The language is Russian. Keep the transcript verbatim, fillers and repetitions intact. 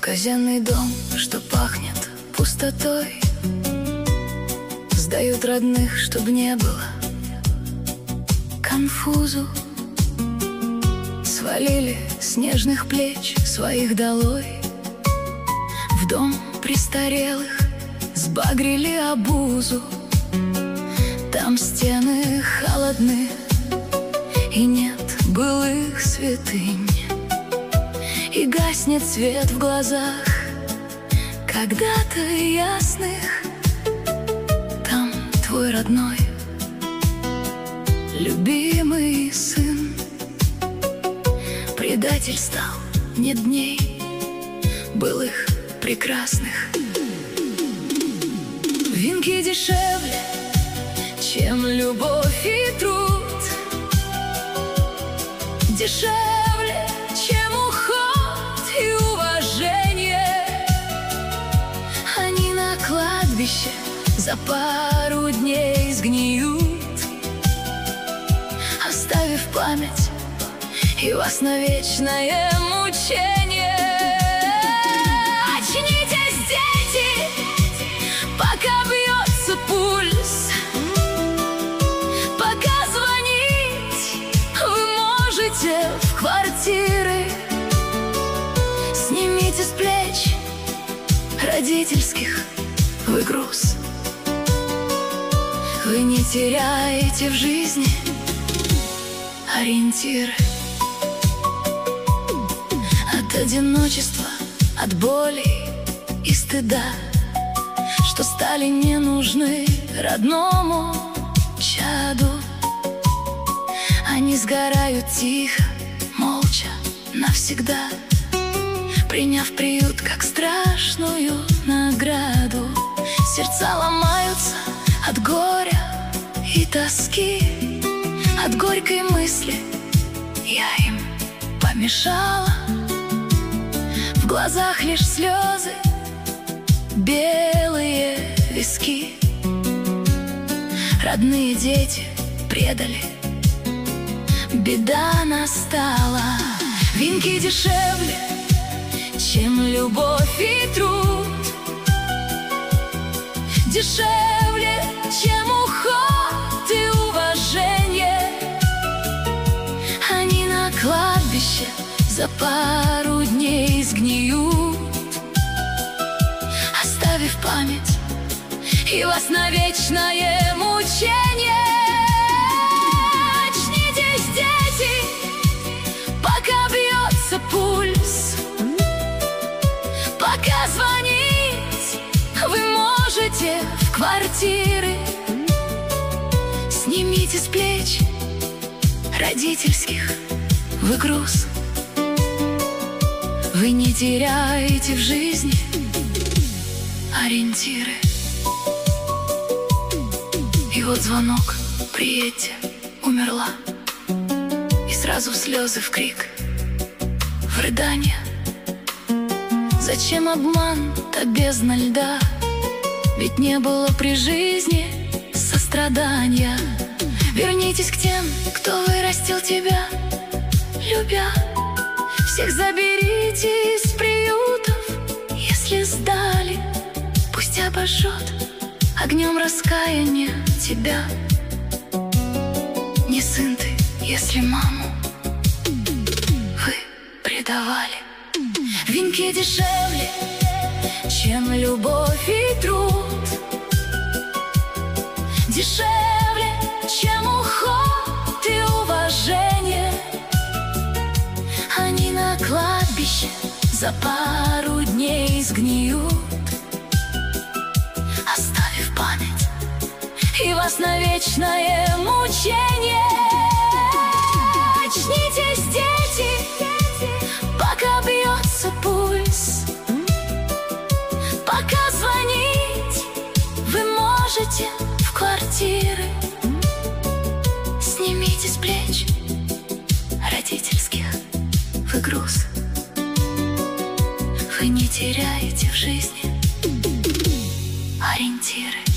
казенный дом, что пахнет пустотой, сдают родных, чтоб не было конфузу. Свалили с нежных плеч своих долой, в дом престарелых сбагрили обузу. Там стены холодны, и нет былых святынь, и гаснет свет в глазах когда-то ясных. Там твой родной, любимый сын предатель стал, нет дней былых прекрасных. Венки дешевле, чем любовь и труд, дешевле, чем уход и уважение. Они на кладбище за пару дней сгниют, оставив память и вас на вечное мучение. Очнитесь, дети, пока бьется пульс, пока звонить вы можете в квартиры. Снимите с плеч родительских вы груз. Вы не теряете в жизни ориентиры. От одиночества, от боли и стыда, что стали не нужны родному чаду. Они сгорают тихо, молча, навсегда, приняв приют как страшную награду. Сердца ломаются от горя и тоски, от горькой мысли я им помешала. В глазах лишь слезы, белые виски. Родные дети предали, беда настала. Венки дешевле, чем любовь и труд, дешевле, чем уход и уважение. Они на кладбище за пару дней сгниют, оставив память и вас на вечное мучение. Очнитесь, дети, пока бьется пульс, пока звонить вы можете в квартиры. Снимите с плеч родительских вы груз. Вы не теряете в жизни ориентиры. И вот звонок, приедьте, умерла. И сразу в слезы, в крик, в рыдание. Зачем обман, та бездна льда? Ведь не было при жизни сострадания. Вернитесь к тем, кто вырастил тебя, любя. Всех заберите из приютов, если сдали, пусть обожжет огнем раскаяния тебя. Не сын ты, если маму вы предавали. Венки дешевле, чем любовь и труд, дешевле, чем уход и уважение. Они на кладбище за пару дней сгниют, оставив память и вас на вечное мучение. Очнитесь, дети, пока бьется пульс, пока звонить вы можете в квартиры. Снимите с плеч родительских вы груз. Вы не теряете в жизни ориентиры.